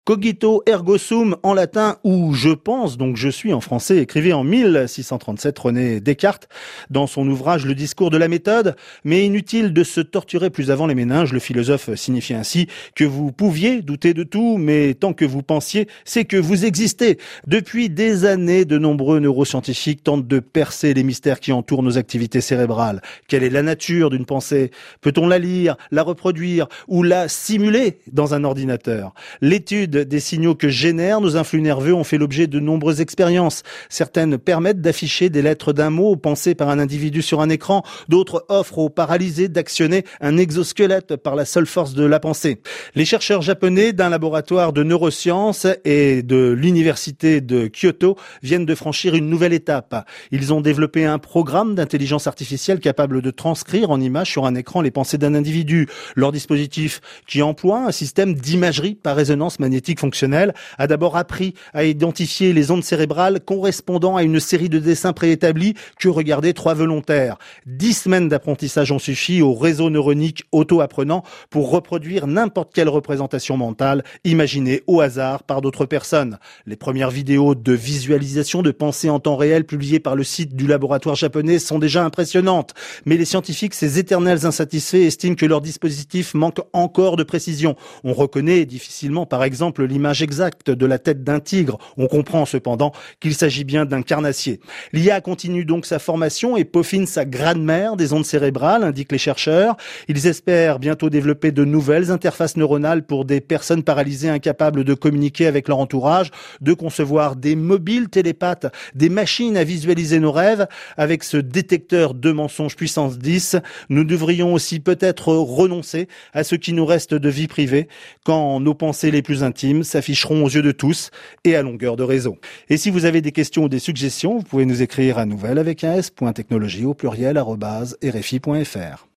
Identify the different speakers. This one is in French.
Speaker 1: Cogito ergo sum en latin ou je pense, donc je suis en français, écrivait en 1637 René Descartes dans son ouvrage Le discours de la méthode. Mais inutile de se torturer plus avant les méninges, le philosophe signifiait ainsi que vous pouviez douter de tout, mais tant que vous pensiez, c'est que vous existez. Depuis des années, de nombreux neuroscientifiques tentent de percer les mystères qui entourent nos activités cérébrales. Quelle est la nature d'une pensée? Peut-on la lire, la reproduire ou la simuler dans un ordinateur? L'étude des signaux que génèrent nos influx nerveux ont fait l'objet de nombreuses expériences. Certaines permettent d'afficher des lettres d'un mot pensé par un individu sur un écran. D'autres offrent aux paralysés d'actionner un exosquelette par la seule force de la pensée. Les chercheurs japonais d'un laboratoire de neurosciences et de l'université de Kyoto viennent de franchir une nouvelle étape. Ils ont développé un programme d'intelligence artificielle capable de transcrire en images sur un écran les pensées d'un individu. Leur dispositif, qui emploie un système d'imagerie par résonance magnétique fonctionnelle, a d'abord appris à identifier les ondes cérébrales correspondant à une série de dessins préétablis que regardaient 3 volontaires. 10 semaines d'apprentissage ont suffi au réseau neuronique auto-apprenant pour reproduire n'importe quelle représentation mentale imaginée au hasard par d'autres personnes. Les premières vidéos de visualisation de pensées en temps réel publiées par le site du laboratoire japonais sont déjà impressionnantes. Mais les scientifiques, ces éternels insatisfaits, estiment que leur dispositif manque encore de précision. On reconnaît difficilement, par exemple, l'image exacte de la tête d'un tigre. On comprend cependant qu'il s'agit bien d'un carnassier. L'IA continue donc sa formation et peaufine sa grammaire des ondes cérébrales, indiquent les chercheurs. Ils espèrent bientôt développer de nouvelles interfaces neuronales pour des personnes paralysées incapables de communiquer avec leur entourage, de concevoir des mobiles télépathes, des machines à visualiser nos rêves. Avec ce détecteur de mensonges puissance 10, nous devrions aussi peut-être renoncer à ce qui nous reste de vie privée quand nos pensées les plus intimes s'afficheront aux yeux de tous et à longueur de réseau. Et si vous avez des questions ou des suggestions, vous pouvez nous écrire à nouvelle avec un s.technologie au pluriel @rfi.fr.